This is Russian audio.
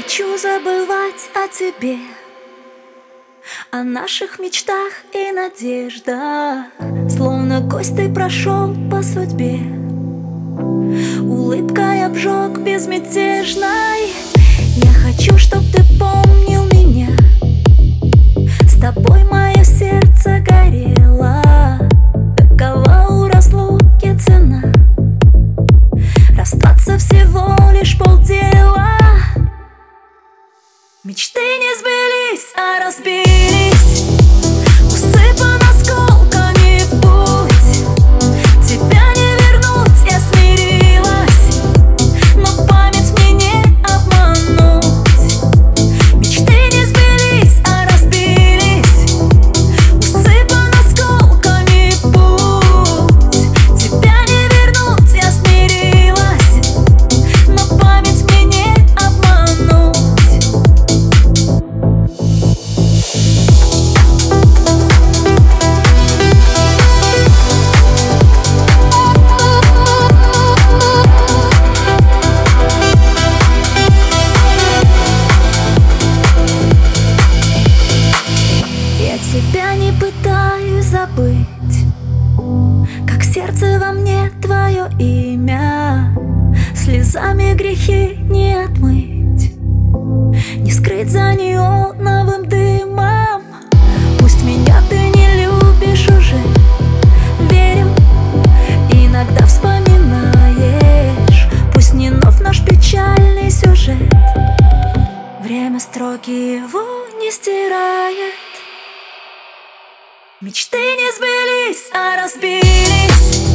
хочу забывать о тебе, о наших мечтах и надеждах. Словно гость ты прошел по судьбе, улыбкой обжег безмятежной. Я хочу, чтоб ты помнил меня, с тобой мое сердце горело. Такова у разлуки цена, расстаться всего лишь полдела. Мечты не сбылись, а разбились, усыпан осколками путь. Тебя не вернуть, я смирилась, но память мне не обмануть. Мечты не сбылись, а разбились, усыпан осколками путь. Тебя не вернуть, я смирилась, но память мне не обмануть. Тебя не пытаюсь забыть, как сердце во мне твое имя. Слезами грехи не отмыть, не скрыть за неоновым дымом. Пусть меня ты не любишь уже, верю, иногда вспоминаешь. Пусть не нов наш печальный сюжет, время строки его не стирает. Мечты не сбылись, а разбились,